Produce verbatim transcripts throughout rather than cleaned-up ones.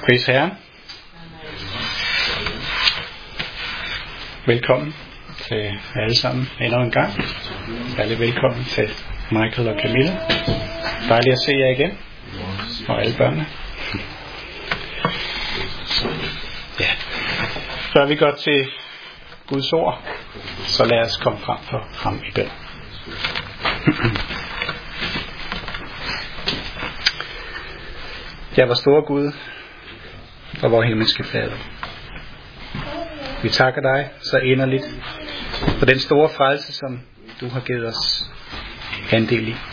Pris Herren. Velkommen til alle sammen endnu en gang. Særlig velkommen til Michael og Camilla. Dejligt at se jer igen. Og alle børnene. Ja. Før vi går til Guds ord, så lad os komme frem for ham i bøn. Ja, vor store Gud og vor himmelske Fader. Vi takker dig så inderligt for den store frelse, som du har givet os andel i.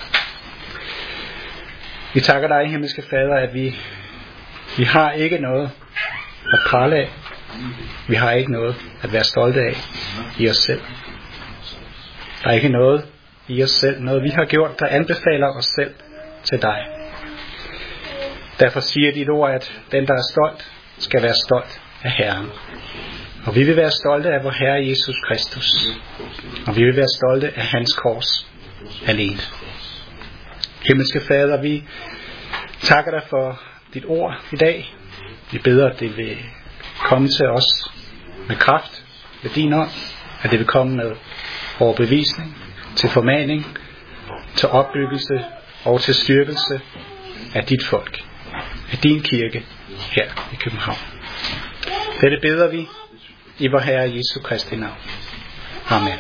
Vi takker dig, himmelske Fader, at vi, vi har ikke noget at prale af. Vi har ikke noget at være stolte af i os selv. Der er ikke noget i os selv, noget vi har gjort, der anbefaler os selv til dig. Derfor siger dit ord, at den, der er stolt, skal være stolt af Herren. Og vi vil være stolte af vor Herre Jesus Kristus. Og vi vil være stolte af hans kors alene. Himmelske Fader, vi takker dig for dit ord i dag. Vi beder, at det vil komme til os med kraft ved din ånd. At det vil komme med overbevisning, til formaning, til opbyggelse og til styrkelse af dit folk. Af din kirke her i København. Dette beder vi i vor Herre Jesu Kristi navn. Amen.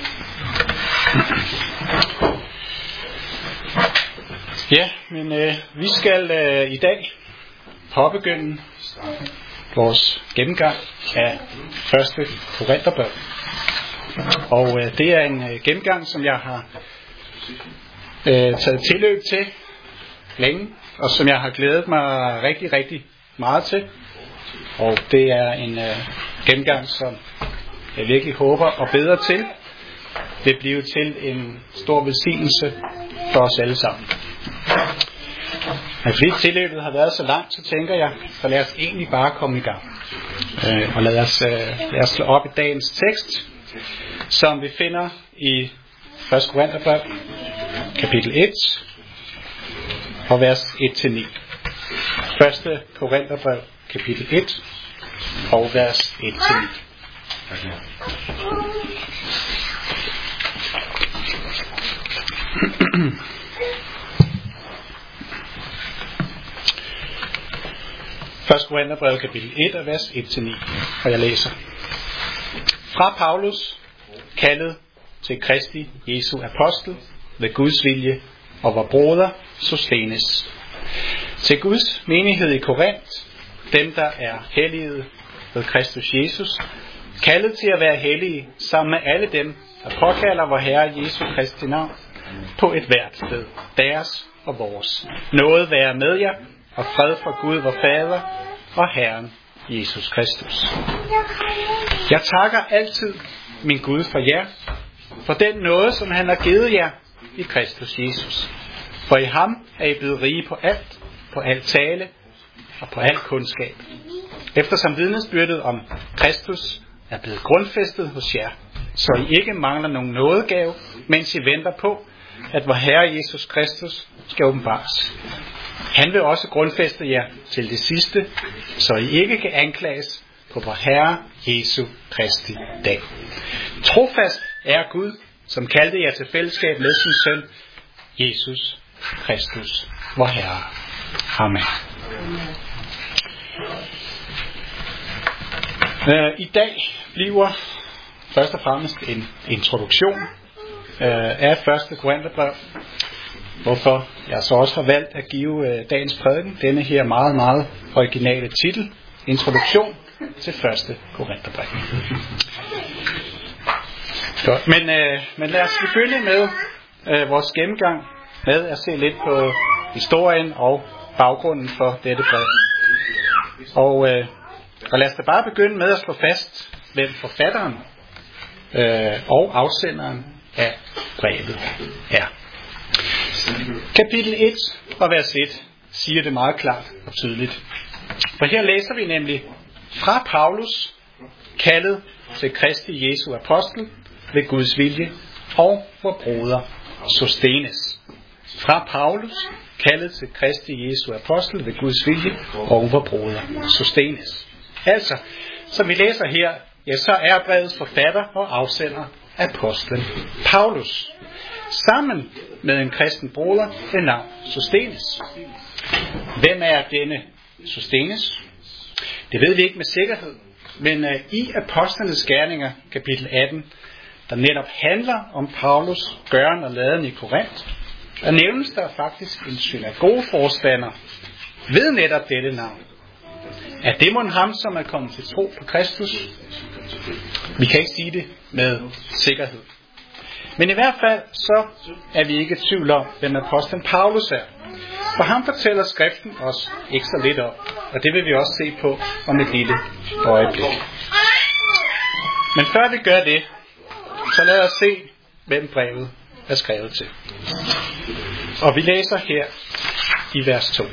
Ja, men øh, vi skal øh, i dag påbegynde vores gennemgang af første Korintherbrev. Og øh, det er en øh, gennemgang, som jeg har øh, taget tilløb til længe, og som jeg har glædet mig rigtig, rigtig meget til. Og det er en øh, gennemgang, som jeg virkelig håber og beder til. Det bliver til en stor velsignelse for os alle sammen. Men fordi tilløbet har været så langt, så tænker jeg, så lad os egentlig bare komme i gang. Øh, og lad os, øh, lad os slå op i dagens tekst, som vi finder i første Korintherbrev, kapitel et, og vers et til ni. første Korintherbrev, kapitel et, og vers et til ni. første Korintherbrev, kapitel et, og vers et til ni. Og jeg læser. Fra Paulus, kaldet til Kristi Jesu apostel, ved Guds vilje, og vor broder Sosthenes. Til Guds menighed i Korinth, dem der er hellige ved Kristus Jesus, kaldet til at være hellige sammen med alle dem, der påkalder vor Herre Jesu Kristi navn på et hvert sted, deres og vores. Noget være med jer, og fred fra Gud vor Fader og Herren Jesus Kristus. Jeg takker altid min Gud for jer, for den nåde, som han har givet jer i Kristus Jesus. For i ham er I blevet rige på alt, på alt tale og på alt kundskab. Eftersom vidnesbyrdet om Kristus er blevet grundfæstet hos jer, så I ikke mangler nogen nådegave, mens I venter på, at vor Herre Jesus Kristus skal åbenbares. Han vil også grundfæste jer til det sidste, så I ikke kan anklages på vor Herre Jesu Kristi dag. Trofast er Gud, som kaldte jer til fællesskab med sin søn, Jesus Kristus, vor Herre. Amen. I dag bliver først og fremmest en introduktion af første Korintherbrev, hvorfor jeg så også har valgt at give dagens prædiken denne her meget, meget originale titel, Introduktion til første Korintherbrev. Godt. Men, øh, men lad os begynde med øh, vores gennemgang med at se lidt på historien og baggrunden for dette brev. Og, øh, og lad os da bare begynde med at slå fast, hvem forfatteren øh, og afsenderen af brevet er. Kapitel et og vers et siger det meget klart og tydeligt. For her læser vi nemlig fra Paulus, kaldet til Kristi Jesu apostel ved Guds vilje, og vor broder Sosthenes. Fra Paulus, kaldet til Kristi Jesu apostel ved Guds vilje, og vor broder Sostenes. Altså, som vi læser her, ja, så er brevets forfatter og afsender apostlen Paulus, sammen med en kristen broder ved navn Sostenes. Hvem er denne Sostenes? Det ved vi ikke med sikkerhed, men uh, i Apostlenes Gerninger, kapitel atten, der netop handler om Paulus gøren og laden i Korinth, der nævnes der faktisk en synagogeforstander ved netop dette navn. Er det mon ham, som er kommet til tro på Kristus? Vi kan ikke sige det med sikkerhed. Men i hvert fald så er vi ikke i tvivl om, hvem apostlen Paulus er. For ham fortæller skriften os ikke så lidt om, og det vil vi også se på om et lille øjeblik. Men før vi gør det, så lad os se, hvem brevet er skrevet til. Og vi læser her i vers to.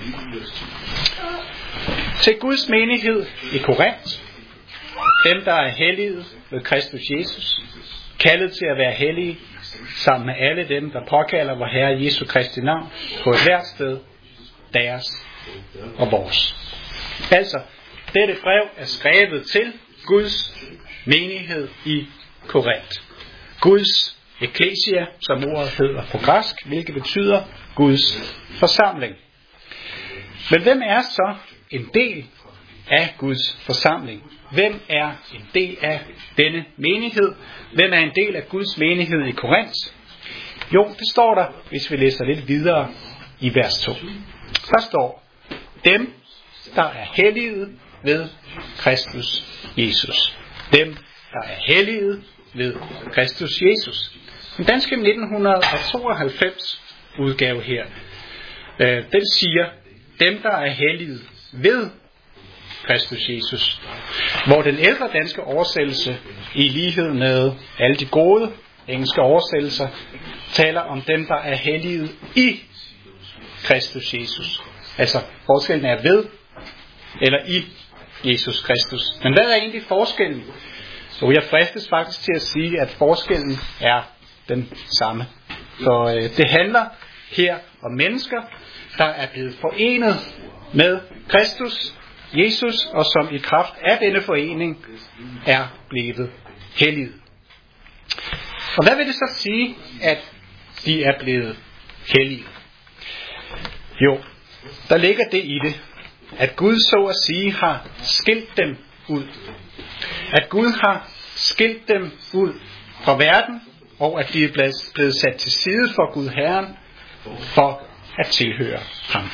Til Guds menighed i Korinth, dem der er hellige ved Kristus Jesus, kaldet til at være hellige, sammen med alle dem, der påkalder vor Herre Jesu Kristi navn på et hvert sted, deres og vores. Altså, dette brev er skrevet til Guds menighed i Korinth. Guds ekklesia, som ordet hedder på græsk, hvilket betyder Guds forsamling. Men hvem er så en del af Guds forsamling? Hvem er en del af denne menighed? Hvem er en del af Guds menighed i Korinth? Jo, det står der, hvis vi læser lidt videre i vers to. Der står, dem, der er hellige ved Kristus Jesus. Dem, der er hellige ved Kristus Jesus. Den danske nitten tooghalvfems udgave her, øh, den siger, dem, der er hellige ved Kristus Jesus. Hvor den ældre danske oversættelse, i lighed med alle de gode engelske oversættelser, taler om dem, der er hellige i Kristus Jesus. Altså, forskellen er ved eller i Jesus Kristus. Men hvad er egentlig forskellen? Så jeg fristes faktisk til at sige, at forskellen er den samme. Så øh, det handler her om mennesker, der er blevet forenet med Kristus Jesus, og som i kraft af denne forening er blevet hellige. Og hvad vil det så sige, at de er blevet hellige? Jo, der ligger det i det, at Gud så at sige har skilt dem ud. At Gud har skilt dem ud fra verden, og at de er blevet sat til side for Gud Herren, for at tilhøre ham.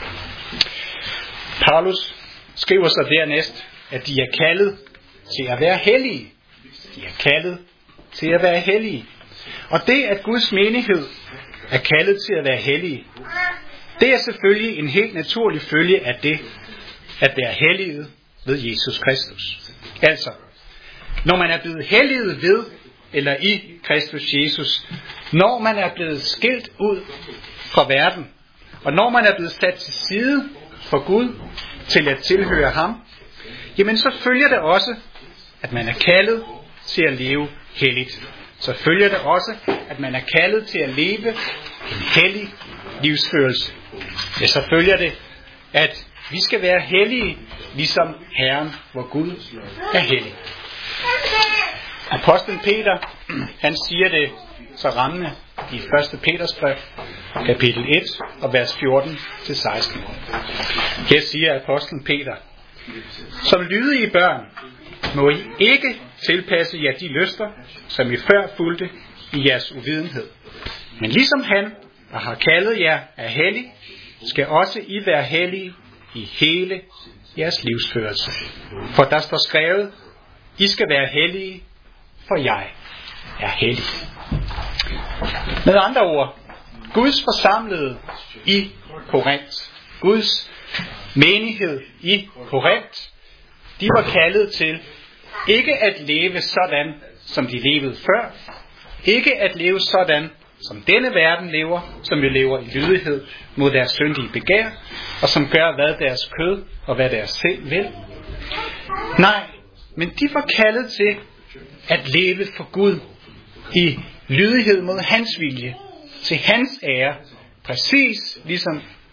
Paulus skriver så dernæst, at de er kaldet til at være hellige. De er kaldet til at være hellige. Og det, at Guds menighed er kaldet til at være hellige, det er selvfølgelig en helt naturlig følge af det, at være hellige ved Jesus Kristus. Altså, når man er blevet helliget ved eller i Kristus Jesus, når man er blevet skilt ud fra verden, og når man er blevet sat til side for Gud til at tilhøre ham, jamen så følger det også, at man er kaldet til at leve helligt. Så følger det også, at man er kaldet til at leve en hellig livsførelse. Ja, så følger det, at vi skal være hellige, ligesom Herren, hvor Gud er hellig. Apostlen Peter, han siger det så rammende i første Peters brev, kapitel et, og vers fjorten til seksten. Her siger apostlen Peter, som lydige børn, må I ikke tilpasse jer de lyster, som I før fulgte i jeres uvidenhed. Men ligesom han, der har kaldet jer, er hellig, skal også I være hellige i hele jeres livsførelse. For der står skrevet, I skal være hellige, for jeg er hellig. Med andre ord, Guds forsamlede i Korinth, Guds menighed i Korinth, de var kaldet til ikke at leve sådan, som de levede før, ikke at leve sådan, som denne verden lever, som jo lever i lydighed mod deres syndige begær, og som gør, hvad deres kød og hvad deres sind vil. Nej, men de var kaldet til at leve for Gud i lydighed mod hans vilje, til hans ære, præcis ligesom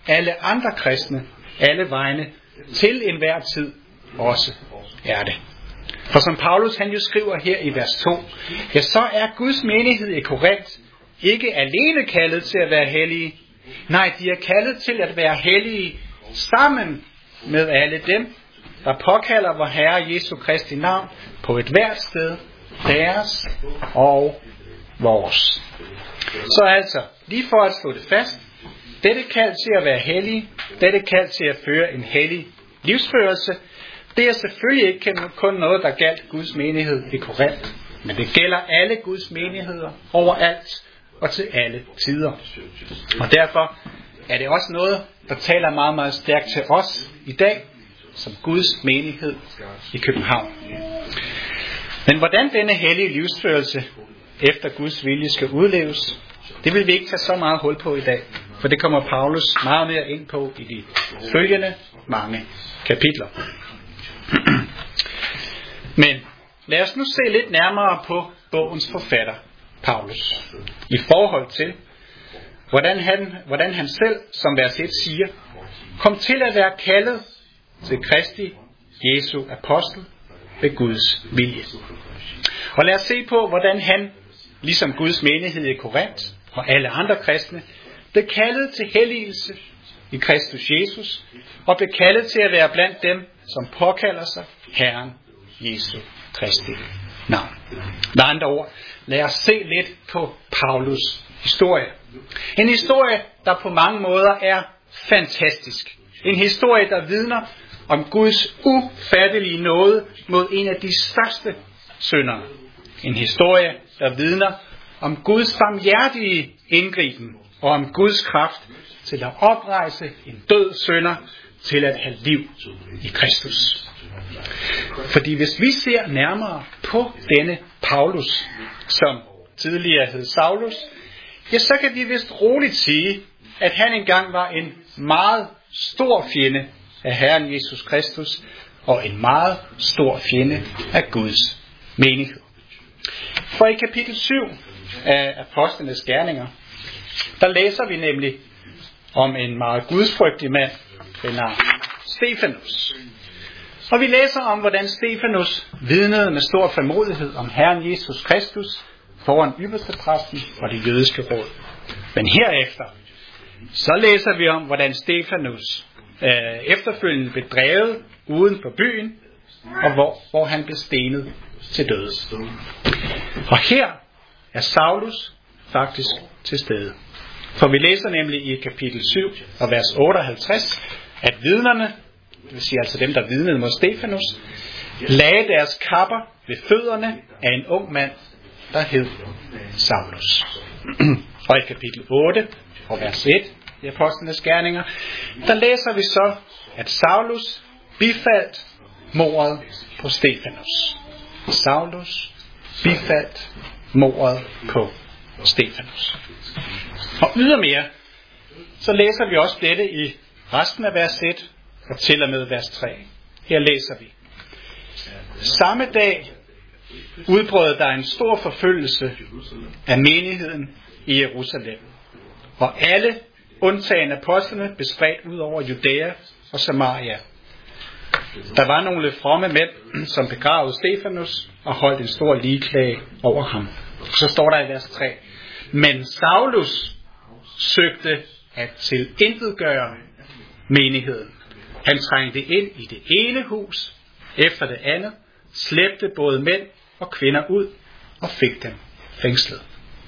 alle andre kristne, alle vegne, til enhver tid også er det. For som Paulus han jo skriver her i vers to, ja, så er Guds menighed i Korint ikke alene kaldet til at være hellige. Nej, de er kaldet til at være hellige sammen med alle dem, der påkalder vor Herre Jesu Kristi navn på et hvert sted, deres og vores. Så altså, lige for at slå det fast, dette kald til at være hellig, dette kald til at føre en hellig livsførelse, det er selvfølgelig ikke kun noget, der galt Guds menighed i Korint, men det gælder alle Guds menigheder overalt og til alle tider. Og derfor er det også noget, der taler meget, meget stærkt til os i dag, som Guds menighed i København. Men hvordan denne hellige livsførelse efter Guds vilje skal udleves, det vil vi ikke tage så meget hul på i dag, for det kommer Paulus meget mere ind på i de følgende mange kapitler. Men lad os nu se lidt nærmere på bogens forfatter, Paulus, i forhold til, hvordan han, hvordan han selv, som vers et siger, kom til at være kaldet til Kristi Jesu apostel ved Guds vilje. Og lad os se på, hvordan han, ligesom Guds menighed i Korint og alle andre kristne, blev kaldet til helligelse i Kristus Jesus, og blev kaldet til at være blandt dem, som påkalder sig Herren Jesu Kristi navn. Med andre ord, lad os se lidt på Paulus historie. En historie, der på mange måder er fantastisk. En historie, der vidner om Guds ufattelige nåde mod en af de største syndere. En historie, der vidner om Guds barmhjertige indgriben og om Guds kraft til at oprejse en død synder til at have liv i Kristus. Fordi hvis vi ser nærmere på denne Paulus, som tidligere hed Saulus, ja, så kan vi vist roligt sige, at han engang var en meget stor fjende af Herren Jesus Kristus og en meget stor fjende af Guds menighed. For i kapitel syv af Apostlenes Gerninger, der læser vi nemlig om en meget gudsfrygtig mand ved navn Stefanus. Og vi læser om, hvordan Stefanus vidnede med stor frimodighed om Herren Jesus Kristus foran ypperstepræsten og det jødiske råd. Men herefter, så læser vi om, hvordan Stefanus øh, efterfølgende blev drevet uden for byen, og hvor, hvor han blev stenet til døde. Og her er Saulus faktisk til stede. For vi læser nemlig i kapitel syv og vers otteoghalvtreds, at vidnerne, det vil sige altså dem, der vidnede mod Stefanus, lagde deres kapper ved fødderne af en ung mand, der hed Saulus. Og i kapitel otte og vers et i Apostlenes Gerninger, der læser vi så, at Saulus bifaldt mordet på Stefanus. Saulus bifaldt mordet på Stefanus. Og ydermere, så læser vi også dette i resten af vers et og til og med vers tre. Her læser vi: samme dag udbrød der en stor forfølgelse af menigheden i Jerusalem, og alle undtagen apostlene blev spredt ud over Judæa og Samaria. Der var nogle fromme mænd, som begravede Stefanus og holdt en stor ligeklage over ham. Så står der i vers tre: men Saulus søgte at tilintetgøre menigheden. Han trængte ind i det ene hus efter det andet, slæbte både mænd og kvinder ud og fik dem fængslet.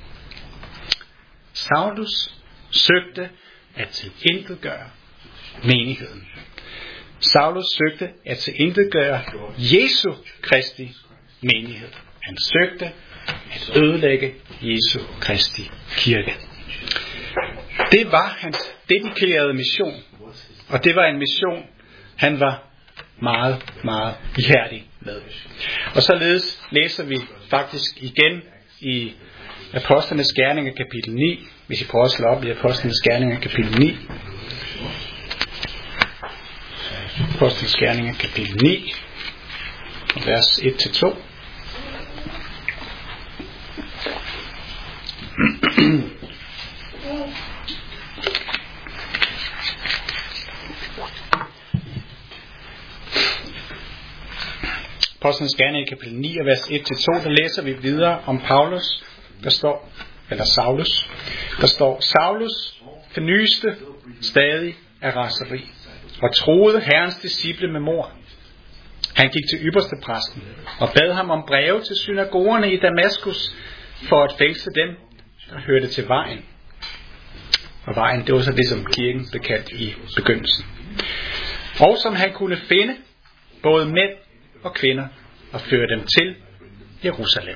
Saulus søgte at tilintetgøre menigheden. Saulus søgte at tilintetgøre Jesu Kristi menighed. Han søgte at ødelægge Jesu Kristi kirke. Det var hans dedikerede mission, og det var en mission, han var meget, meget ihærdig med. Og således læser vi faktisk igen i Apostlenes Gerninger kapitel ni, hvis I prøver at slå op i Apostlenes Gerninger kapitel ni. Apostlenes Gerninger kapitel ni, vers et til to. Apostlenes Gerninger i kapitel ni, vers et til to, der læser vi videre om Paulus, der står, eller Saulus, der står, Saulus fornyste stadig af raseri, og troede Herrens disciple med mord. Han gik til ypperste præsten og bad ham om breve til synagogerne i Damaskus, for at fængsle dem, der hørte til vejen. Og vejen, det var så det, som kirken blev kaldt i begyndelsen. Og som han kunne finde, både mænd og kvinder, og føre dem til Jerusalem.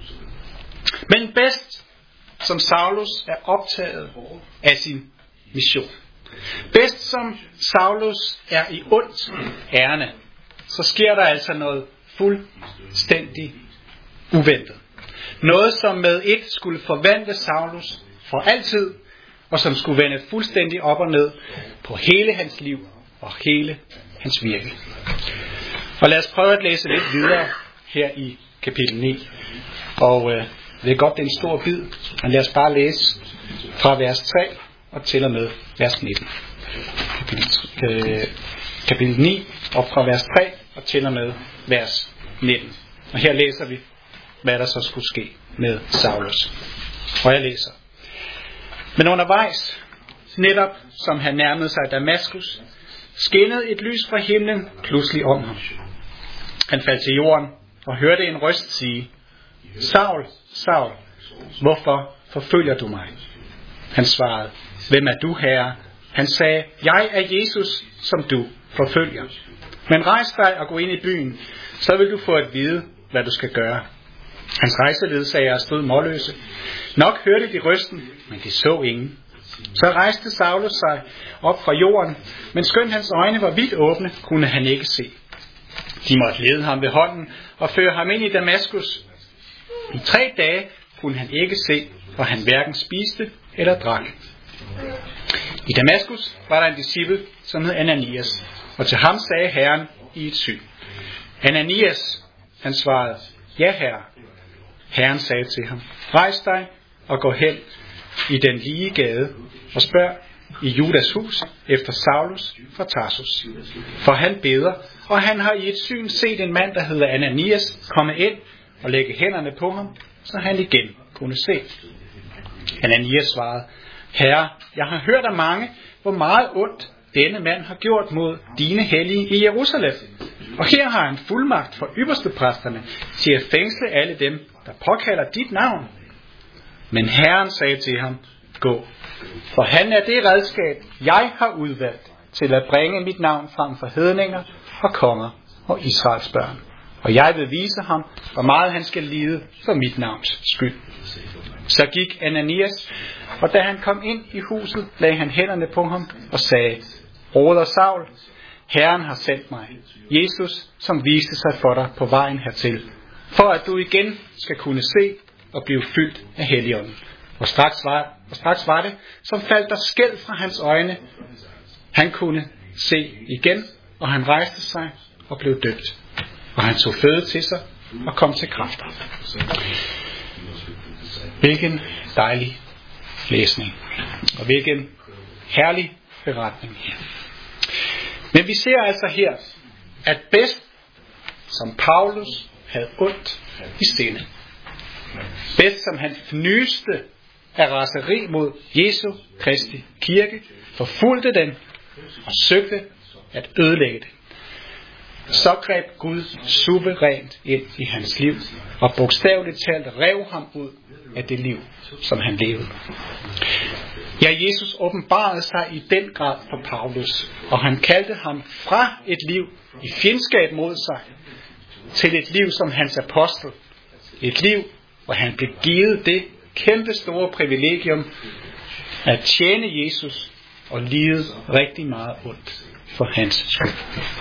Men bedst, som Saulus er optaget af sin mission. Bedst som Saulus er i ondt ærne, så sker der altså noget fuldstændig uventet. Noget, som med et skulle forvandle Saulus for altid, og som skulle vende fuldstændig op og ned på hele hans liv og hele hans virke. Og lad os prøve at læse lidt videre her i kapitel ni. Og øh, det er godt, det er en stor bid, men lad os bare læse fra vers tre og til og med vers nitten. Kapitel, øh, kapitel ni og fra vers tre og til og med vers nitten. Og her læser vi, hvad der så skulle ske med Saulus. Og jeg læser. Men undervejs, netop som han nærmede sig Damaskus, skinnede et lys fra himlen pludselig om ham. Han faldt til jorden og hørte en røst sige, Saul, Saul, hvorfor forfølger du mig? Han svarede, hvem er du, Herre? Han sagde, jeg er Jesus, som du forfølger. Men rejs dig og gå ind i byen, så vil du få at vide, hvad du skal gøre. Hans rejseledsager stod målløse. Nok hørte de røsten, men de så ingen. Så rejste Saulus sig op fra jorden, men skønt hans øjne var vidt åbne, kunne han ikke se. De måtte lede ham ved hånden og føre ham ind i Damaskus. I tre dage kunne han ikke se, for han hverken spiste eller drak. I Damaskus var der en disciple, som hed Ananias, og til ham sagde Herren i et syn. Ananias, han svarede, ja herre. Herren sagde til ham, rejs dig og gå hen i den lige gade og spørg i Judas hus efter Saulus fra Tarsus. For han beder, og han har i et syn set en mand, der hedder Ananias, komme ind og lægge hænderne på ham, så han igen kunne se. Ananias svarede, Herre, jeg har hørt af mange, hvor meget ondt denne mand har gjort mod dine hellige i Jerusalem. Og her har han fuldmagt for ypperstepræsterne til at fængsle alle dem, der påkalder dit navn. Men Herren sagde til ham, gå, for han er det redskab, jeg har udvalgt til at bringe mit navn frem for hedninger og konger og Israels børn. Og jeg vil vise ham, hvor meget han skal lide for mit navns skyld. Så gik Ananias, og da han kom ind i huset, lagde han hænderne på ham og sagde, broder Saul, Herren har sendt mig, Jesus, som viste sig for dig på vejen hertil, for at du igen skal kunne se og blive fyldt af Helligånden. Og straks var, og straks var det, som faldt der skæld fra hans øjne. Han kunne se igen, og han rejste sig og blev døbt. Og han tog føde til sig og kom til kræfter. Hvilken dejlig læsning, og hvilken herlig beretning her. Men vi ser altså her, at bedst som Paulus havde ondt i sinde, bedst som han fnyste af raseri mod Jesu Kristi kirke, forfulgte den og søgte at ødelægge det, så greb Gud suverænt ind i hans liv og bogstaveligt talt rev ham ud af det liv, som han levede. Ja, Jesus åbenbarede sig i den grad for Paulus, og han kaldte ham fra et liv i fjendskab mod sig, til et liv som hans apostel. Et liv, hvor han blev givet det kæmpe store privilegium at tjene Jesus og lide rigtig meget ondt for hans skyld.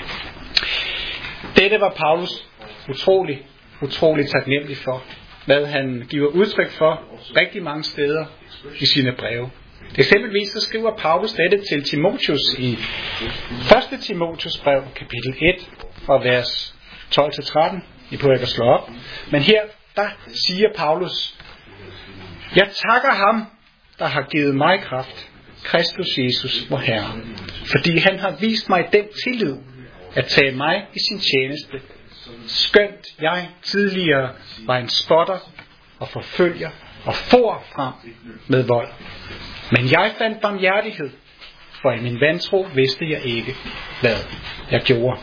Dette var Paulus utrolig, utrolig taknemmelig for, hvad han giver udtryk for rigtig mange steder i sine breve. Eksempelvis så skriver Paulus dette til Timotheus i første Timotheus brev, kapitel et, fra vers tolv til tretten. I behøver ikke at slå op. Men her, der siger Paulus, jeg takker ham, der har givet mig kraft, Kristus Jesus, vor Herre, fordi han har vist mig den tillid, at tage mig i sin tjeneste skønt jeg tidligere var en spotter og forfølger og for frem med vold. Men jeg fandt barmhjertighed, for i min vantro vidste jeg ikke, hvad jeg gjorde.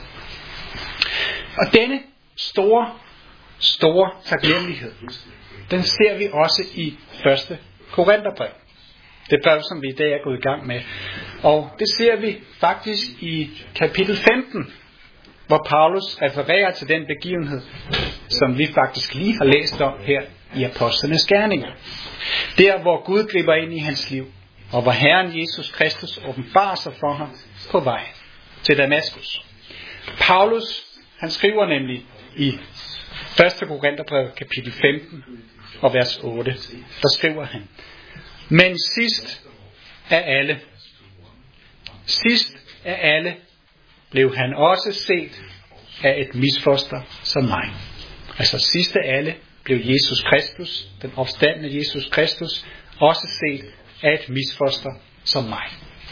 Og denne store, store taknemmelighed, den ser vi også i første Korintherbrev. Det brev, som vi i dag er gået i gang med. Og det ser vi faktisk i kapitel femten, hvor Paulus refererer til den begivenhed, som vi faktisk lige har læst om her i Apostlenes Gerninger. Der, hvor Gud griber ind i hans liv, og hvor Herren Jesus Kristus åbenbarer sig for ham på vej til Damaskus. Paulus, han skriver nemlig i første Korintherbrev kapitel femten og vers otte, der skriver han: Men sidst af alle, sidst af alle blev han også set af et misfoster som mig. Altså sidst af alle blev Jesus Kristus, den opstandne Jesus Kristus, også set af et misfoster som mig.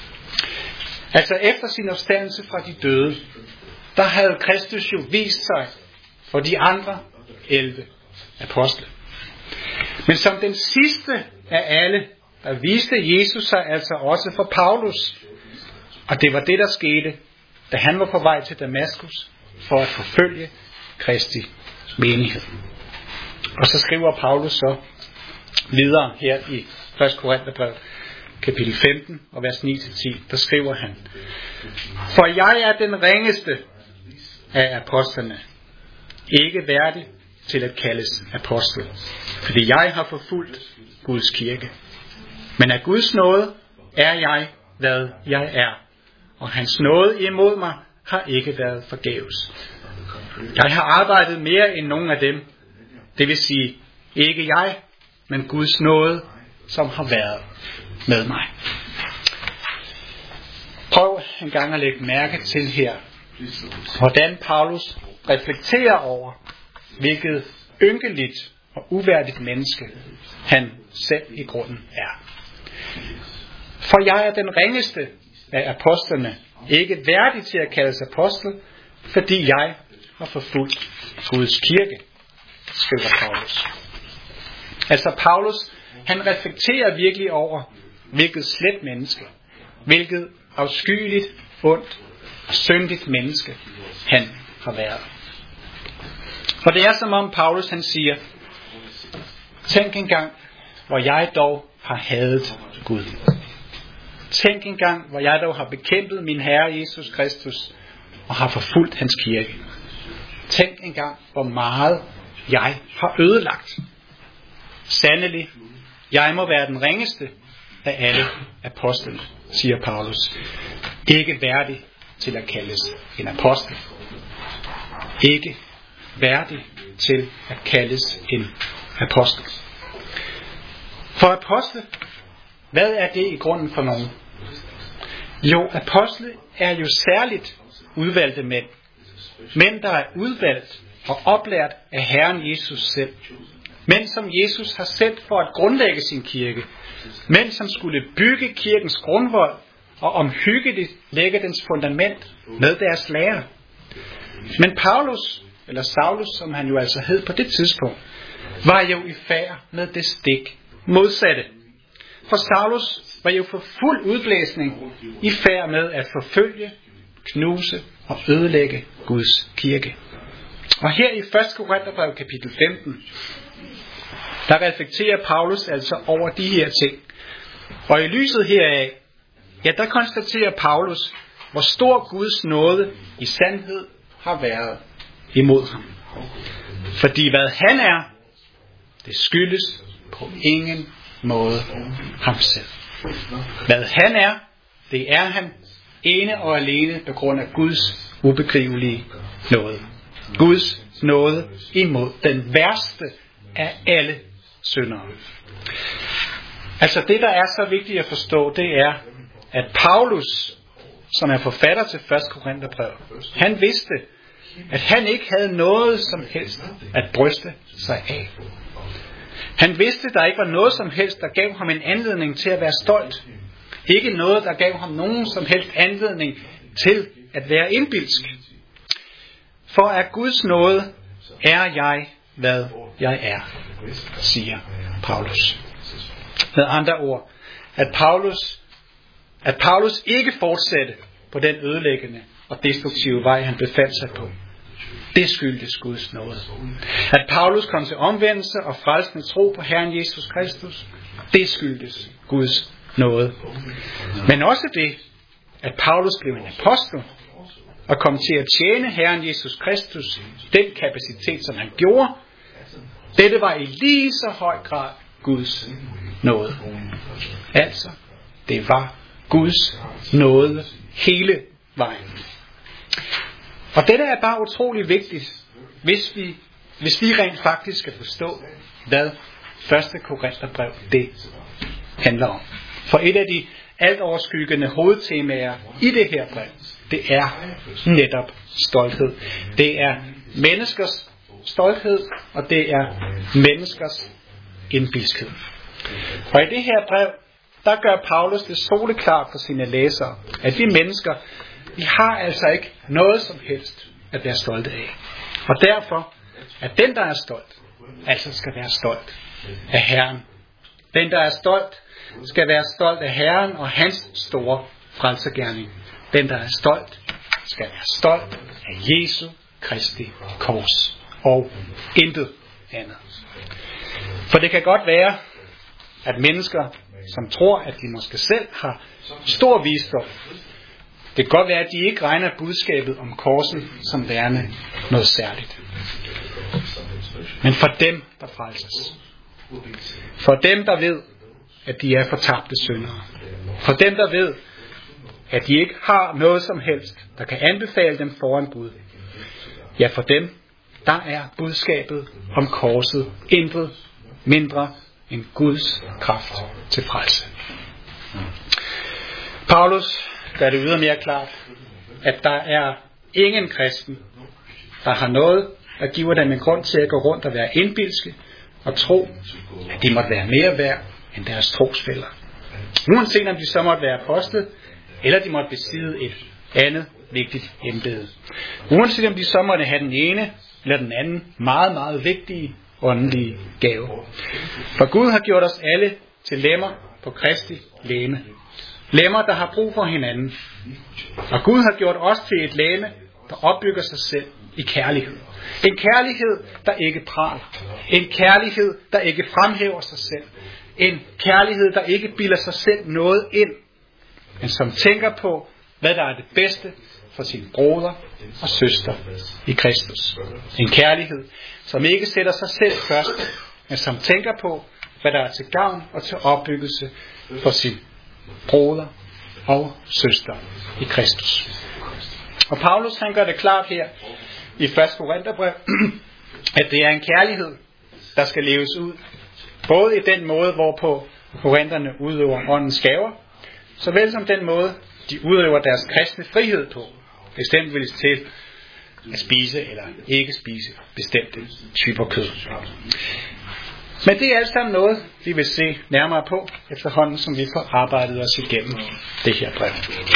Altså efter sin opstandelse fra de døde, der havde Kristus jo vist sig for de andre elleve apostle. Men som den sidste af alle, der viste Jesus sig altså også for Paulus. Og det var det, der skete, da han var på vej til Damaskus for at forfølge Kristi menighed. Og så skriver Paulus så videre her i første Korintherbrev kapitel femten og vers ni til ti, der skriver han: For jeg er den ringeste af apostlene, ikke værdig til at kaldes apostel, fordi jeg har forfulgt Guds kirke. Men af Guds nåde er jeg, hvad jeg er, og hans nåde imod mig har ikke været forgæves. Jeg har arbejdet mere end nogen af dem, det vil sige, ikke jeg, men Guds nåde, som har været med mig. Prøv en gang at lægge mærke til her, hvordan Paulus reflekterer over, hvilket ynkeligt og uværdigt menneske han selv i grunden er. For jeg er den ringeste af apostlene, ikke værdig til at kaldes apostel, fordi jeg har forfulgt Guds kirke, skriver Paulus. Altså Paulus, han reflekterer virkelig over, hvilket slet menneske, hvilket afskyeligt, ondt og syndigt menneske han har været. For det er som om Paulus han siger: Tænk engang, hvor jeg dog har hadet Gud. Tænk engang, hvor jeg dog har bekæmpet min Herre Jesus Kristus og har forfulgt hans kirke. Tænk engang, hvor meget jeg har ødelagt. Sandelig, jeg må være den ringeste af alle apostlene, siger Paulus. Ikke værdig til at kaldes en apostel. Ikke værdig til at kaldes en apostel. For apostle, hvad er det i grunden for nogen? Jo, apostle er jo særligt udvalgte mænd. Mænd, der er udvalgt og oplært af Herren Jesus selv. Mænd, som Jesus har sendt for at grundlægge sin kirke. Mænd, som skulle bygge kirkens grundvold og omhyggeligt lægge dens fundament med deres lære. Men Paulus, eller Saulus, som han jo altså hed på det tidspunkt, var jo i færd med det stik modsatte. For Saulus var jo for fuld udblæsning i færd med at forfølge, knuse og ødelægge Guds kirke. Og her i første Korintherbrev kapitel femten, der reflekterer Paulus altså over de her ting. Og i lyset heraf, ja, der konstaterer Paulus, hvor stor Guds nåde i sandhed har været imod ham. Fordi hvad han er, det skyldes på ingen måde ham selv. Hvad han er, det er han ene og alene på grund af Guds ubegrivelige nåde. Guds nåde imod den værste af alle syndere. Altså det, der er så vigtigt at forstå, det er, at Paulus, som er forfatter til første Korintherbrev, han vidste, at han ikke havde noget som helst at bryste sig af. Han vidste, der ikke var noget som helst, der gav ham en anledning til at være stolt. Ikke noget, der gav ham nogen som helst anledning til at være indbilsk. For af Guds nåde er jeg, hvad jeg er, siger Paulus. Med andre ord, at Paulus, at Paulus ikke fortsatte på den ødelæggende og destruktive vej, han befandt sig på. Det skyldtes Guds nåde. At Paulus kom til omvendelse og frelsende tro på Herren Jesus Kristus, det skyldtes Guds nåde. Men også det, at Paulus blev en apostel og kom til at tjene Herren Jesus Kristus den kapacitet, som han gjorde, dette var i lige så høj grad Guds nåde. Altså, det var Guds nåde hele vejen. Og dette er bare utrolig vigtigt, hvis vi, hvis vi rent faktisk skal forstå, hvad første Korintherbrev det handler om. For et af de alt overskyggende hovedtemaer i det her brev, det er netop stolthed. Det er menneskers stolthed, og det er menneskers indbilskhed. Og i det her brev, der gør Paulus det soleklart for sine læsere, at vi mennesker, vi har altså ikke noget som helst at være stolte af. Og derfor, at den, der er stolt, altså skal være stolt af Herren. Den, der er stolt, skal være stolt af Herren og hans store frelsergerning. Den, der er stolt, skal være stolt af Jesu Kristi kors og intet andet. For det kan godt være, at mennesker, som tror, at de måske selv har stor visdom, det kan godt være, at de ikke regner budskabet om korset som værende noget særligt. Men for dem, der frelses, for dem, der ved, at de er fortabte syndere, for dem, der ved, at de ikke har noget som helst, der kan anbefale dem foran Gud, ja, for dem, der er budskabet om korset intet mindre end Guds kraft til frelse. Paulus gør det ydermere klart, at der er ingen kristen, der har noget, der giver dem en grund til at gå rundt og være indbilske og tro, at de måtte være mere værd end deres trosfæller. Uanset om de så måtte være apostle, eller de måtte besidde et andet vigtigt embede. Uanset om de så måtte have den ene eller den anden meget, meget vigtige åndelige gave. For Gud har gjort os alle til lemmer på Kristi legeme. Lemmer, der har brug for hinanden. Og Gud har gjort os til et legeme, der opbygger sig selv i kærlighed. En kærlighed, der ikke praler. En kærlighed, der ikke fremhæver sig selv. En kærlighed, der ikke bilder sig selv noget ind, men som tænker på, hvad der er det bedste for sin broder og søster i Kristus. En kærlighed, som ikke sætter sig selv først, men som tænker på, hvad der er til gavn og til opbyggelse for sin broder og søster i Kristus. Og Paulus, han gør det klart her i første Korintherbrev, at det er en kærlighed, der skal leves ud, både i den måde, hvorpå korinterne udøver åndens gaver, såvel som den måde, de udøver deres kristne frihed på, eksempelvis til at spise eller ikke spise bestemte typer kød. Men det er alt sammen noget, vi vil se nærmere på, efterhånden som vi får arbejdet os igennem det her brev.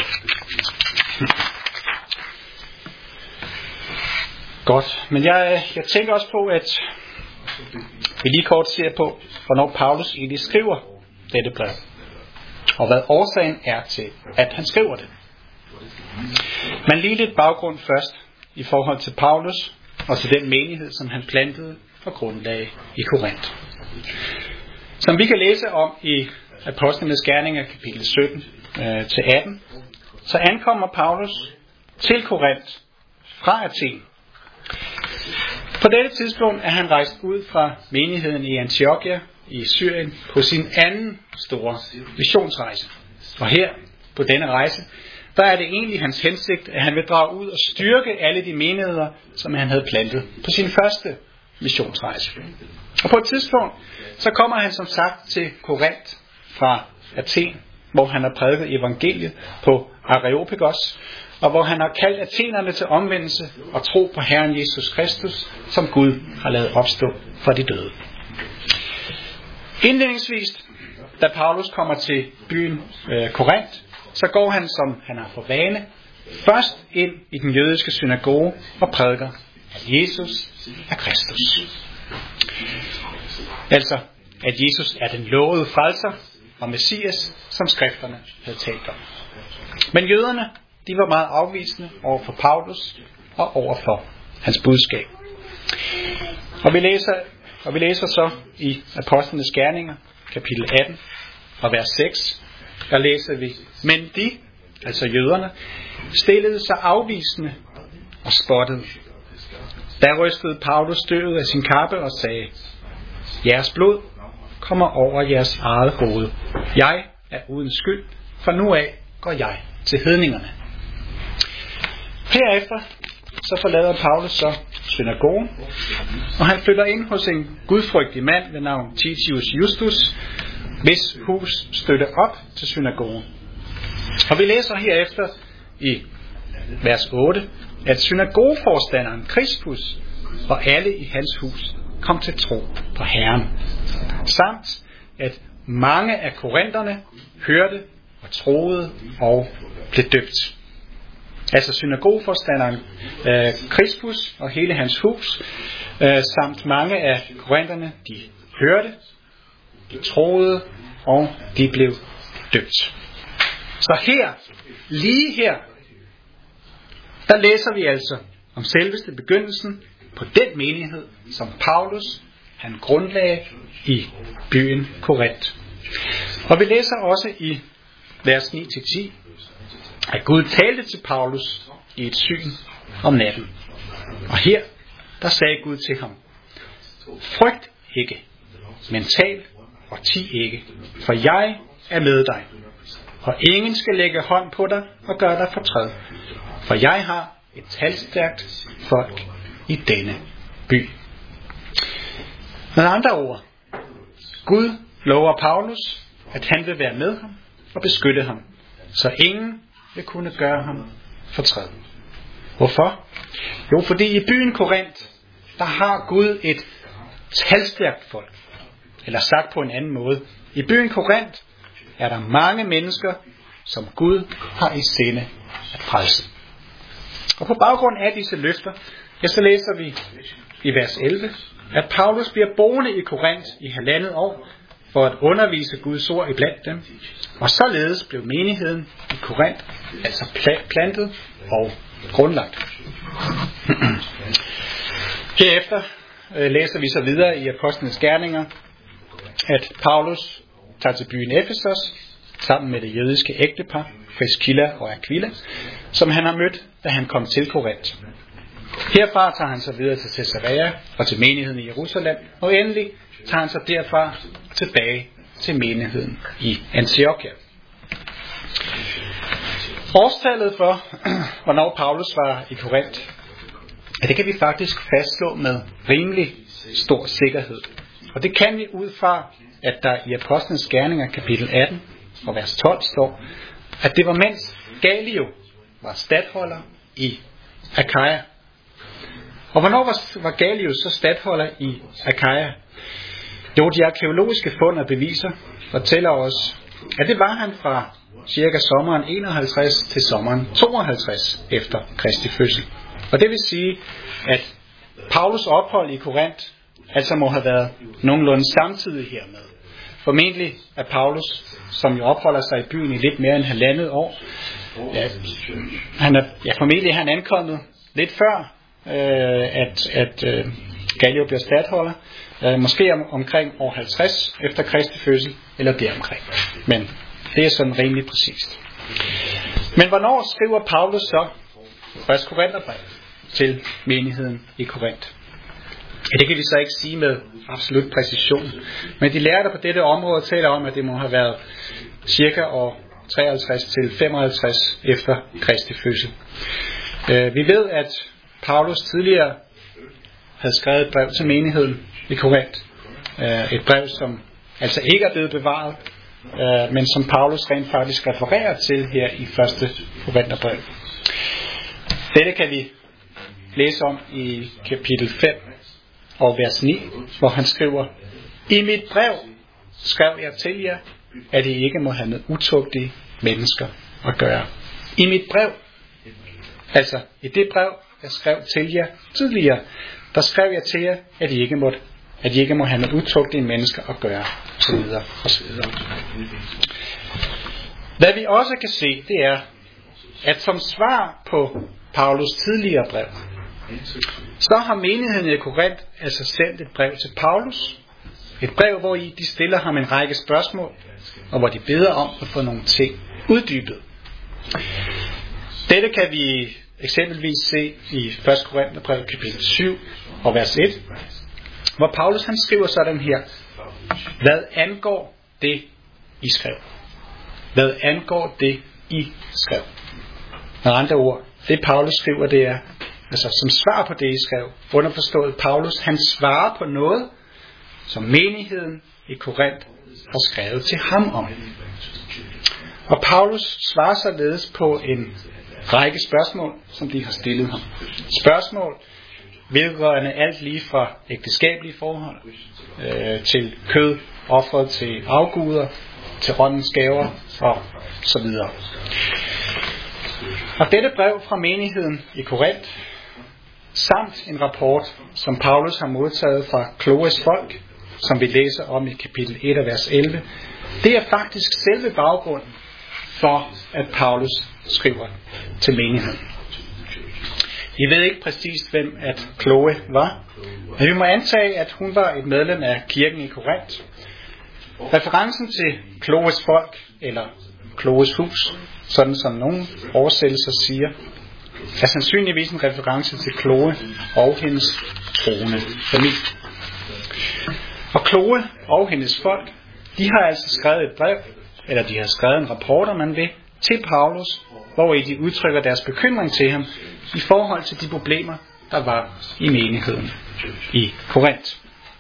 Godt, men jeg, jeg tænker også på, at vi lige kort ser på, hvornår Paulus egentlig skriver dette brev, og hvad årsagen er til, at han skriver det. Men lige lidt baggrund først i forhold til Paulus og til den menighed, som han plantede og grundlagde i Korinth. Som vi kan læse om i Apostlenes Gerninger kapitel sytten til atten, så ankommer Paulus til Korinth fra Athen. På dette tidspunkt er han rejst ud fra menigheden i Antiochia i Syrien på sin anden store missionsrejse. Og her på denne rejse, der er det egentlig hans hensigt, at han vil drage ud og styrke alle de menigheder, som han havde plantet på sin første missionsrejse. Og på et tidspunkt, så kommer han som sagt til Korinth fra Athen, hvor han har prædiket evangeliet på Areopagos, og hvor han har kaldt athenerne til omvendelse og tro på Herren Jesus Kristus, som Gud har lavet opstå fra de døde. Indledningsvis, da Paulus kommer til byen øh, Korinth, så går han, som han har for vane, først ind i den jødiske synagoge og prædiker, at Jesus er Kristus. Altså, at Jesus er den lovede frelser og Messias, som skrifterne havde talt om. Men jøderne, de var meget afvisende over for Paulus og over for hans budskab. Og vi læser, og vi læser så i Apostlenes Gerninger, kapitel atten og vers seks, der læser vi, men de, altså jøderne, stillede sig afvisende og spottede. Der rystede Paulus støvet af sin kappe og sagde, jeres blod kommer over jeres eget hoved. Jeg er uden skyld, for nu af går jeg til hedningerne. Herefter så forlader Paulus så synagogen, og han flytter ind hos en gudfrygtig mand ved navn Titius Justus, hvis hus støtter op til synagogen. Og vi læser herefter i vers otte, at synagogeforstanderen Crispus og alle i hans hus kom til tro på Herren, samt at mange af korinterne hørte og troede og blev døbt. Altså synagogeforstanderen øh, Crispus og hele hans hus, øh, samt mange af korinterne, de hørte, de troede og de blev døbt. Så her, lige her, der læser vi altså om selveste begyndelsen på den menighed, som Paulus han grundlagde i byen Korinth. Og vi læser også i vers ni til ti, at Gud talte til Paulus i et syn om natten. Og her, der sagde Gud til ham, frygt ikke, men tal og ti ikke, for jeg er med dig. Og ingen skal lægge hånd på dig og gøre dig fortræd, for jeg har et talstærkt folk i denne by. Med andre ord, Gud lover Paulus, at han vil være med ham og beskytte ham, så ingen vil kunne gøre ham fortræd. Hvorfor? Jo, fordi i byen Korinth, der har Gud et talstærkt folk. Eller sagt på en anden måde, i byen Korinth er der mange mennesker, som Gud har i sinde at frelse. Og på baggrund af disse løfter, ja, så læser vi i vers elleve, at Paulus bliver boende i Korinth i halvandet år, for at undervise Guds ord iblandt dem. Og således blev menigheden i Korinth altså plantet og grundlagt. Herefter øh, læser vi så videre i Apostlenes Gerninger, at Paulus tager til byen Efesos sammen med det jødiske ægtepar Priscilla og Aquila, som han har mødt, da han kom til Korinth. Herfra tager han så videre til Caesarea og til menigheden i Jerusalem, og endelig tager han så derfra tilbage til menigheden i Antiochia. Årstallet for, hvornår Paulus var i Korinth, ja, det kan vi faktisk fastslå med rimelig stor sikkerhed. Og det kan vi ud fra, at der i Apostlenes Gerninger kapitel atten og vers tolv står, at det var mens Gallio var stadholder i Achaia. Og hvornår var, var Gallio så stadholder i Achaia? Jo, de arkæologiske fund og beviser fortæller os, at det var han fra cirka sommeren enoghalvtreds til sommeren tooghalvtreds efter Kristi fødsel. Og det vil sige, at Paulus ophold i Korinth altså må have været nogenlunde samtidig hermed. Formentlig er Paulus, som jo opholder sig i byen i lidt mere end halvandet år, ja, han er, ja, formentlig er han ankommet lidt før, øh, at, at øh, Gallio bliver stadholder, øh, måske om, omkring år halvtreds efter Kristi fødsel, eller deromkring. Men det er sådan rimelig præcist. Men hvornår skriver Paulus så første Korintherbrev til menigheden i Korinth? Ja, det kan vi så ikke sige med absolut præcision. Men de lærte på dette område taler om, at det må have været cirka år treoghalvtreds til femoghalvtreds efter Kristi fødsel. Vi ved, at Paulus tidligere havde skrevet et brev til menigheden i Korinth. Et brev, som altså ikke er blevet bevaret, men som Paulus rent faktisk refererer til her i første Korintherbrev. Dette kan vi læse om i kapitel fem og vers ni, hvor han skriver: I mit brev skrev jeg til jer, at I ikke må have med utugtige mennesker at gøre. I mit brev, Altså, i det brev, jeg skrev til jer tidligere, der skrev jeg til jer, at I ikke måtte, at I ikke må have med utugtige mennesker at gøre, og så videre, og så videre. Hvad vi også kan se, det er, at som svar på Paulus tidligere brev, så har menigheden i Korinth altså sendt et brev til Paulus. Et brev, hvor i de stiller ham en række spørgsmål, og hvor de beder om at få nogle ting uddybet. Dette kan vi eksempelvis se i første Korintherbrev kapitel syv og vers et, hvor Paulus han skriver sådan her: Hvad angår det, I skrev? Hvad angår det, I skrev? Med andre ord, det Paulus skriver, det er, altså som svar på det, I skrev, underforstået Paulus, han svarer på noget, som menigheden i Korinth har skrevet til ham om. Og Paulus svarer således på en række spørgsmål, som de har stillet ham. Spørgsmål vedrørende alt lige fra ægteskabelige forhold øh, til kød, offret til afguder, til åndens gaver og så videre. Og dette brev fra menigheden i Korinth, samt en rapport, som Paulus har modtaget fra Kloes folk, som vi læser om i kapitel et og vers elleve, det er faktisk selve baggrunden for, at Paulus skriver til menigheden. I ved ikke præcist, hvem at Kloe var, men vi må antage, at hun var et medlem af kirken i Korinth. Referencen til Kloes folk, eller Kloes hus, sådan som nogle oversættelser siger, er sandsynligvis en reference til Kloe og hendes troende familie. Og Kloe og hendes folk, de har altså skrevet et brev, eller de har skrevet en rapport, om man vil, til Paulus, hvor de udtrykker deres bekymring til ham i forhold til de problemer, der var i menigheden i Korinth.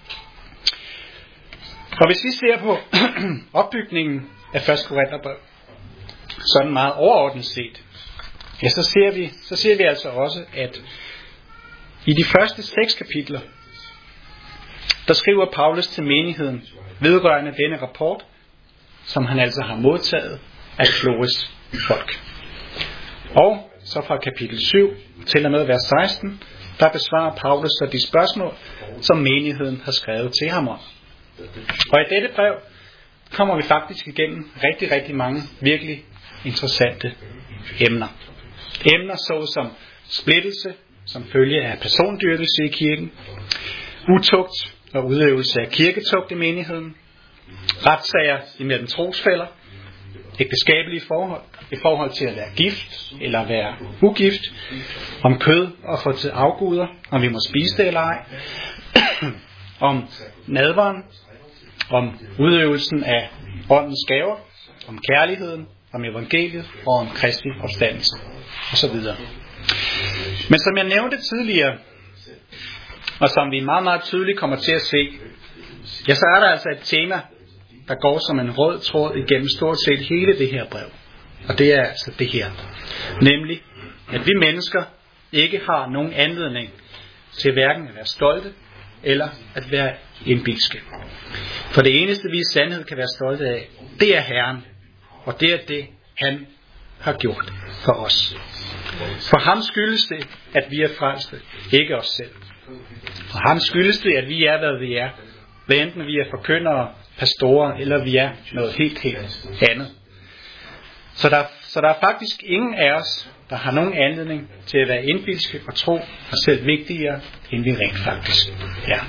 Og hvis vi ser på opbygningen af første Korintherbrev, sådan meget overordnet set, ja, så ser vi, så ser vi altså også, at i de første seks kapitler, der skriver Paulus til menigheden vedrørende denne rapport, som han altså har modtaget af Kloes folk. Og så fra kapitel syv til og med vers seksten, der besvarer Paulus så de spørgsmål, som menigheden har skrevet til ham om. Og i dette brev kommer vi faktisk igennem rigtig, rigtig mange virkelig interessante emner. Emner såsom splittelse, som følge af persondyrkelse i kirken, utugt og udøvelse af kirketugt i menigheden, retssager imellem trosfæller, ægteskabelige forhold i forhold til at være gift eller være ugift, om kød og få til afguder, om vi må spise det eller ej, om nadveren, om udøvelsen af åndens gaver, om kærligheden, om evangeliet og om Kristi opstandelse osv. Men som jeg nævnte tidligere, og som vi meget, meget tydeligt kommer til at se, ja, så er der altså et tema, der går som en rød tråd igennem stort set hele det her brev. Og det er altså det her. Nemlig, at vi mennesker ikke har nogen anledning til hverken at være stolte eller at være indbilske. For det eneste, vi i sandhed kan være stolte af, det er Herren. Og det er det, han har gjort for os. For ham skyldes det, at vi er frelste, ikke os selv. For ham skyldes det, at vi er, hvad vi er. Hvad enten vi er forkyndere, pastorer, eller vi er noget helt, helt andet. Så der, så der er faktisk ingen af os, der har nogen anledning til at være indbilske og tro os selv vigtigere, end vi rent faktisk er.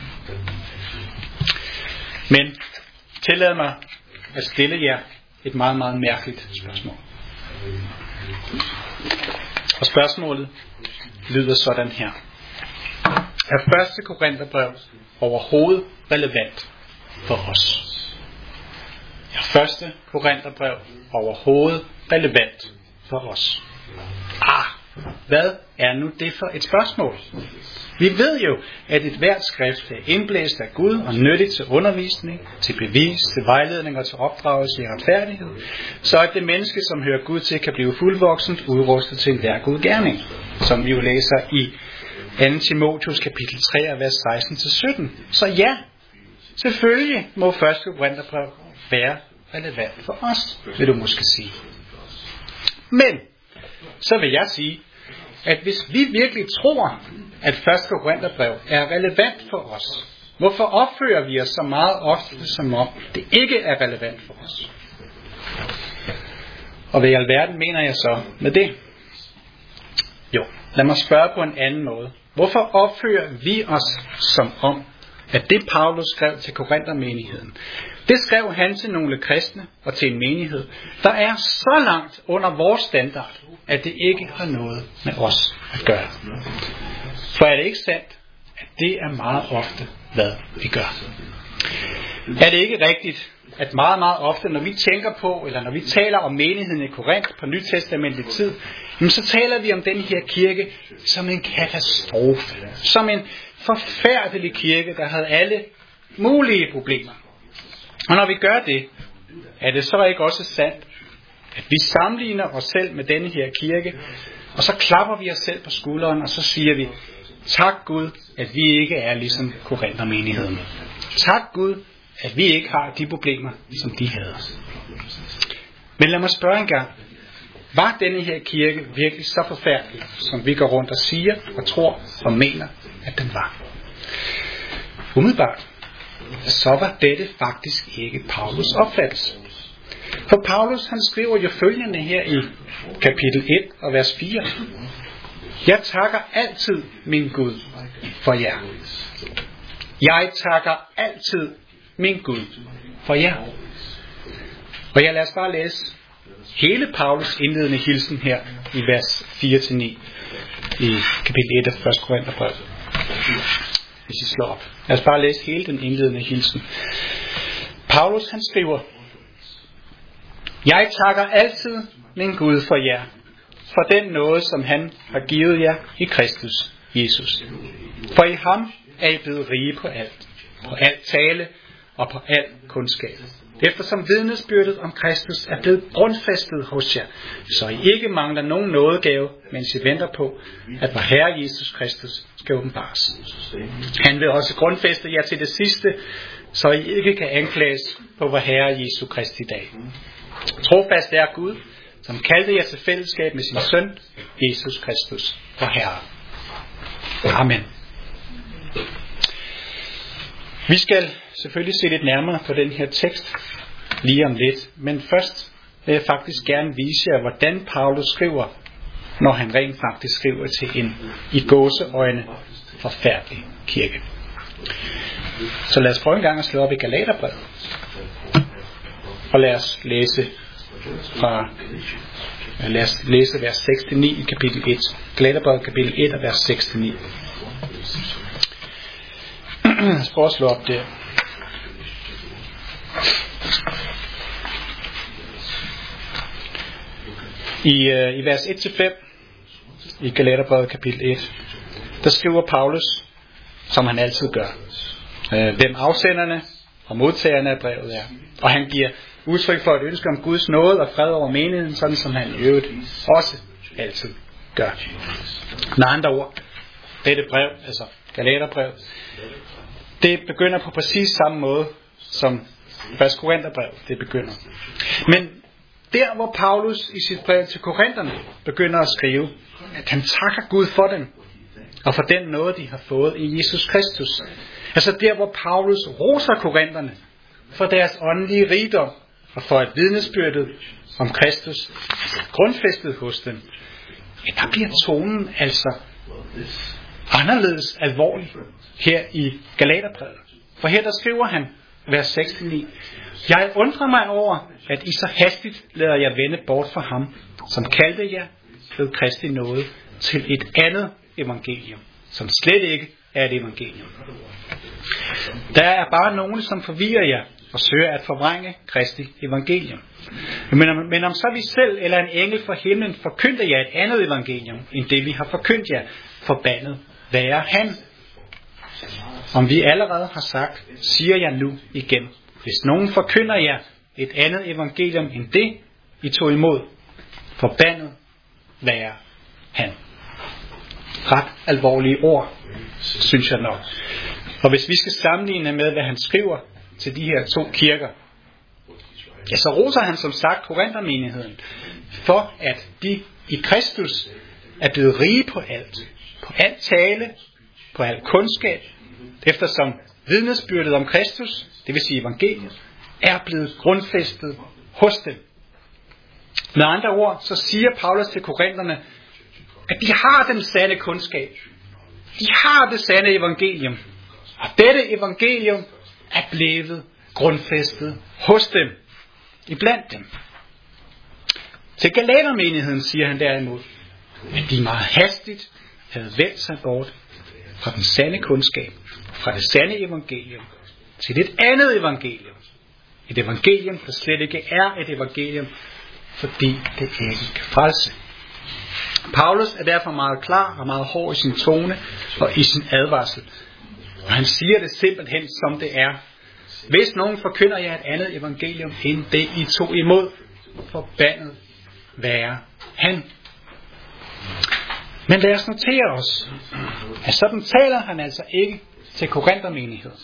Men tillad mig at stille jer et meget, meget mærkeligt spørgsmål. Og spørgsmålet lyder sådan her. Er første Korintherbrev overhovedet relevant for os? Er første Korintherbrev overhovedet relevant for os? Ah, hvad er nu det for et spørgsmål? Vi ved jo, at et hvert skrift er indblæst af Gud og nyttigt til undervisning, til bevis, til vejledning og til opdragelse i retfærdighed, så at det menneske, som hører Gud til, kan blive fuldvoksent udrustet til enhver god gerning, som vi jo læser i anden Timotheus kapitel tre, vers seksten til sytten. Så ja, selvfølgelig må første Korintherbrev være relevant for os, vil du måske sige. Men så vil jeg sige, at hvis vi virkelig tror, at første Korintherbrev er relevant for os, hvorfor opfører vi os så meget ofte, som om det ikke er relevant for os? Og hvad i alverden mener jeg så med det? Jo, lad mig spørge på en anden måde. Hvorfor opfører vi os som om, at det Paulus skrev til Korinthermenigheden, det skrev han til nogle kristne og til en menighed, der er så langt under vores standard, at det ikke har noget med os at gøre. For er det ikke sandt, at det er meget ofte, hvad vi gør? Er det ikke rigtigt, at meget, meget ofte, når vi tænker på, eller når vi taler om menigheden i Korinth på nytestamentlig tid, så taler vi om den her kirke som en katastrofe. Som en forfærdelig kirke, der havde alle mulige problemer. Og når vi gør det, er det så ikke også sandt, at vi sammenligner os selv med denne her kirke, og så klapper vi os selv på skulderen, og så siger vi, tak Gud, at vi ikke er ligesom Korinthermenigheden. Tak Gud, at vi ikke har de problemer, som de havde. Men lad mig spørge en gang, var denne her kirke virkelig så forfærdelig, som vi går rundt og siger, og tror og mener, at den var? Umiddelbart, så var dette faktisk ikke Paulus' opfattelse. For Paulus, han skriver jo følgende her i kapitel et og vers fire. Jeg takker altid min Gud for jer. Jeg takker altid min Gud for jer. Og jeg lader os bare læse hele Paulus indledende hilsen her i vers fire til ni i kapitel et af første Korintherbrev. Hvis I slår op. Lad os bare læse hele den indledende hilsen. Paulus, han skriver, jeg takker altid min Gud for jer, for den nåde, som han har givet jer i Kristus Jesus. For i ham er I blevet rige på alt, på alt tale og på al kundskab. Eftersom vidnesbyrdet om Kristus er blevet grundfæstet hos jer, så I ikke mangler nogen nådegave, mens I venter på, at vor Herre Jesus Kristus skal åbenbares. Han vil også grundfæste jer til det sidste, så I ikke kan anklages på vor Herre Jesu Kristi dag. Trofast er Gud, som kaldte jer til fællesskab med sin søn, Jesus Kristus, vor Herre. Amen. Vi skal selvfølgelig se lidt nærmere på den her tekst lige om lidt, men først vil jeg faktisk gerne vise jer, hvordan Paulus skriver, når han rent faktisk skriver til en i gåseøjne forfærdelig kirke. Så lad os prøve en gang at slå op i Galaterbrevet, og lad os læse fra lad os læse vers seks til ni i kapitel et. Galaterbrevet kapitel et og vers seks til ni. Lad os prøve at slå op der. I, øh, i vers et til fem i Galaterbrevet kapitel et, der skriver Paulus, som han altid gør, øh, hvem afsenderne og modtagerne af brevet er. Og han giver udtryk for et ønske om Guds nåde og fred over menigheden, sådan som han i øvrigt også altid gør. Med andre ord, dette brev, altså Galaterbrevet, det begynder på præcis samme måde som første Korintherbrev, det begynder. Men der hvor Paulus i sit brev til Korintherne begynder at skrive, at han takker Gud for dem, og for den nåde de har fået i Jesus Kristus. Altså der hvor Paulus roser Korintherne for deres åndelige rigdom, og for at vidnesbyrdet om Kristus er grundfæstet hos dem, ja, der bliver tonen altså anderledes alvorlig her i Galaterbrevet. For her der skriver han, vers seks til ni, jeg undrer mig over, at I så hastigt lader jer vende bort fra ham, som kaldte jer ved Kristi nåde til et andet evangelium, som slet ikke er et evangelium. Der er bare nogen, som forvirrer jer og søger at forvrænge Kristi evangelium. Men om, men om så vi selv eller en engel fra himlen forkyndte jer et andet evangelium, end det vi har forkyndt jer, forbandet være han. Om vi allerede har sagt, siger jeg nu igen, hvis nogen forkynder jer et andet evangelium end det, I tog imod, forbandet være han. Ret alvorlige ord, synes jeg nok. Og hvis vi skal sammenligne med, hvad han skriver til de her to kirker, ja, så roser han som sagt Korinthermenigheden for, at de i Kristus er blevet rige på alt, på alt tale, på alt kundskab, eftersom vidnesbyrdet om Kristus, det vil sige evangeliet, er blevet grundfæstet hos dem. Med andre ord, så siger Paulus til korinterne, at de har den sande kundskab. De har det sande evangelium. Og dette evangelium er blevet grundfæstet hos dem, iblandt dem. Til Galatermenigheden siger han derimod, at de meget hastigt havde vendt sig bort fra den sande kundskab, fra det sande evangelium, til et andet evangelium. Et evangelium, der slet ikke er et evangelium, fordi det ikke kan frelse. Paulus er derfor meget klar og meget hård i sin tone og i sin advarsel. Og han siger det simpelthen som det er. Hvis nogen forkynder jer et andet evangelium end det I tog imod, forbandet være han. Men lad os notere os, at sådan taler han altså ikke til Korinthermenigheden.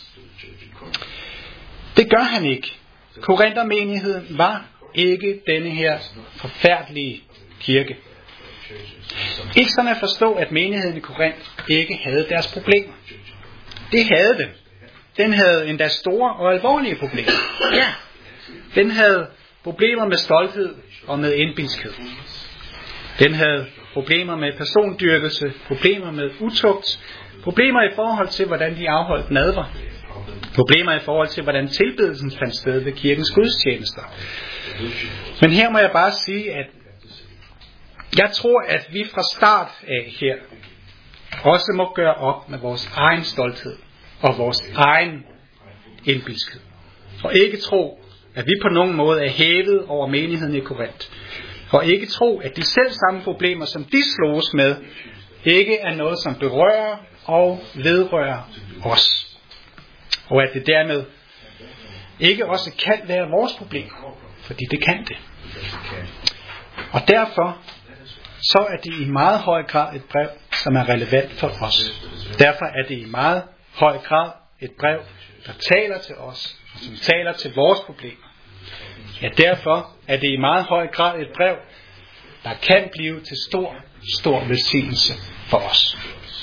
Det gør han ikke. Korinthermenigheden var ikke denne her forfærdelige kirke. Ikke sådan at forstå, at menigheden i Korinth ikke havde deres problemer. Det havde den. Den havde endda store og alvorlige problemer. Ja, den havde problemer med stolthed og med indbilskhed. Den havde problemer med persondyrkelse, problemer med utugt, problemer i forhold til, hvordan de afholdt nadver, problemer i forhold til, hvordan tilbedelsen fandt sted ved kirkens gudstjenester. Men her må jeg bare sige, at jeg tror, at vi fra start af her også må gøre op med vores egen stolthed og vores egen indbilskhed. Og ikke tro, at vi på nogen måde er hævet over menigheden i Korinth. Og ikke tro, at de selv samme problemer, som de slås med, ikke er noget, som berører og vedrører os. Og at det dermed ikke også kan være vores problemer. Fordi det kan det. Og derfor så er det i meget høj grad et brev, som er relevant for os. Derfor er det i meget høj grad et brev, der taler til os, og som taler til vores problemer. Ja, derfor er det i meget høj grad et brev, der kan blive til stor, stor velsignelse for os.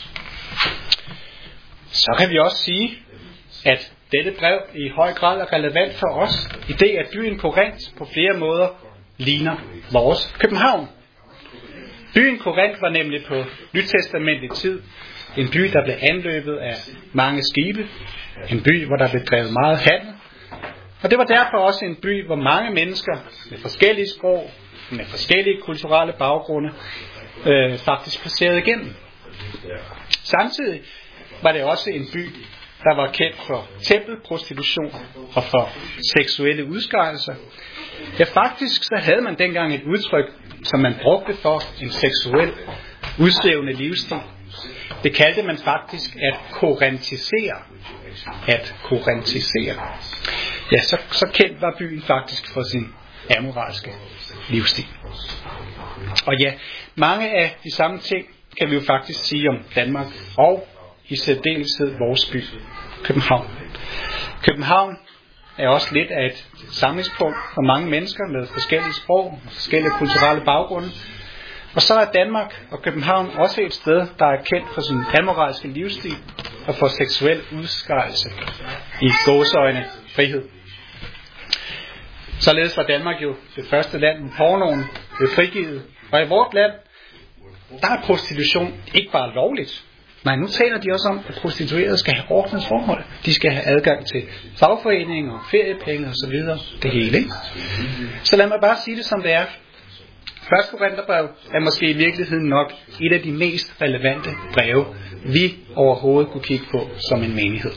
Så kan vi også sige, at dette brev i høj grad er relevant for os, i det at byen Korinth på flere måder ligner vores København. Byen Korinth var nemlig på nytestamentlig tid en by, der blev anløbet af mange skibe. En by, hvor der blev drevet meget handel. Og det var derfor også en by, hvor mange mennesker med forskellige sprog, med forskellige kulturelle baggrunde, øh, faktisk passerede igennem. Samtidig var det også en by, der var kendt for tempelprostitution og for seksuelle udskejelser. Ja, faktisk så havde man dengang et udtryk, som man brugte for en seksuel udsvævende livsstil. Det kaldte man faktisk at korintisere. At korintisere. Ja, så, så kendt var byen faktisk for sin amoralske livsstil. Og ja, mange af de samme ting kan vi jo faktisk sige om Danmark og i særdeleshed vores by, København. København er også lidt af et samlingspunkt for mange mennesker med forskellige sprog og forskellige kulturelle baggrunde. Og så er Danmark og København også et sted, der er kendt for sin amoralske livsstil og for seksuel udskejelse i gåseøjne frihed. Således var Danmark jo det første land, hvor pornoen blev frigivet. Og i vort land, der er prostitution ikke bare lovligt. Nej, nu taler de også om, at prostituerede skal have ordnet forhold. De skal have adgang til fagforeninger, feriepenge osv. Det hele, ikke? Så lad mig bare sige det, som det er. Første Korintherbrev er måske i virkeligheden nok et af de mest relevante breve, vi overhovedet kunne kigge på som en menighed.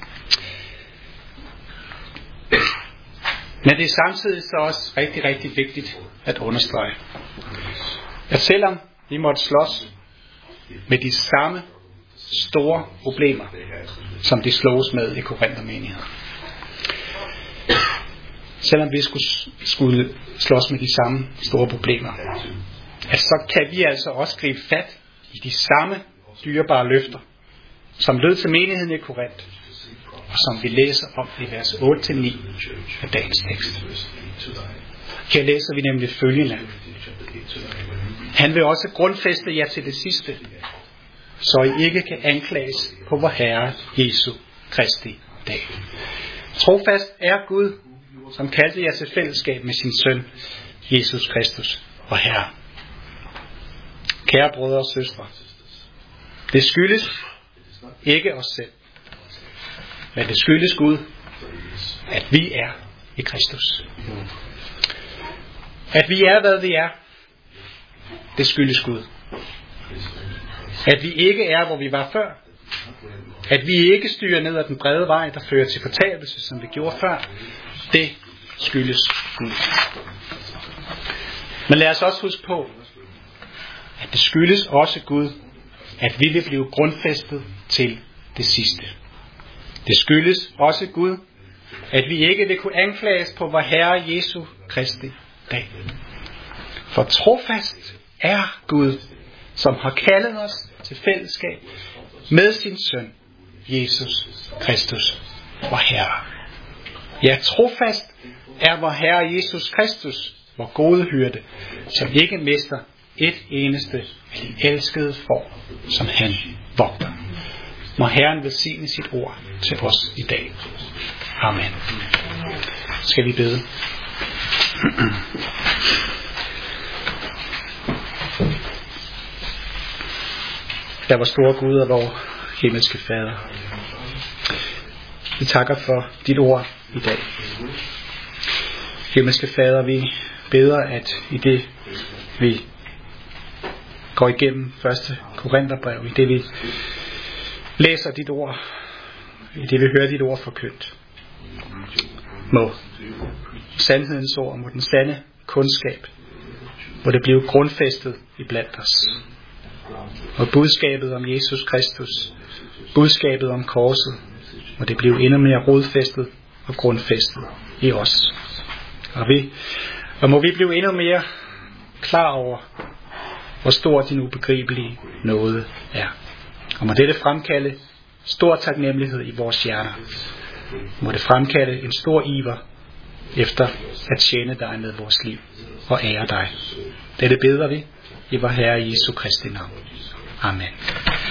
Men det er samtidig så også rigtig, rigtig vigtigt at understrege, at selvom vi måtte slås med de samme store problemer, som de slås med i Korinthermenigheden, selvom vi skulle, skulle slås med de samme store problemer, at så kan vi altså også gribe fat i de samme dyrebare løfter, som lød til menigheden i Korinth, og som vi læser om i vers otte til ni af dagens tekst. Her læser vi nemlig følgende. Han vil også grundfæste jer til det sidste, så I ikke kan anklages på vor Herre Jesu Kristi dag. Trofast er Gud, som kaldte jer til fællesskab med sin søn, Jesus Kristus, vor Herre. Kære brødre og søstre, det skyldes ikke os selv, men det skyldes Gud, at vi er i Kristus. At vi er, hvad vi er, det skyldes Gud. At vi ikke er, hvor vi var før. At vi ikke styrer ned ad den brede vej, der fører til fortabelse, som vi gjorde før, det skyldes Gud. Men lad os også huske på, at det skyldes også Gud, at vi vil blive grundfæstet til det sidste. Det skyldes også Gud, at vi ikke vil kunne anklages på vor Herre Jesu Kristi dag. For trofast er Gud, som har kaldet os til fællesskab med sin søn, Jesus Kristus, vor Herre. Ja, trofast er vor Herre Jesus Kristus, vor gode hyrde, som ikke mister et eneste af de elskede får, som han vogter. Må Herren velsigne sit ord til os i dag. Amen. Skal vi bede? Der var store Gud og vor himmelske Fader. Vi takker for dit ord i dag. Himmelske Fader, vi beder, at i det vi går igennem første Korintherbrev, i det vi læser dit ord, i det vi hører dit ord forkyndt, må sandhedens ord, må den sande kundskab, må det blive grundfæstet i blandt os. Og budskabet om Jesus Kristus, budskabet om korset, må det blive endnu mere rodfæstet og grundfæstet i os. Og, vi, og må vi blive endnu mere klar over, hvor stor din ubegribelige nåde er. Og må dette fremkalde stor taknemmelighed i vores hjerter. Må det fremkalde en stor iver efter at tjene dig med vores liv og ære dig. Dette beder vi i vor Herre Jesu Kristi navn. Amen.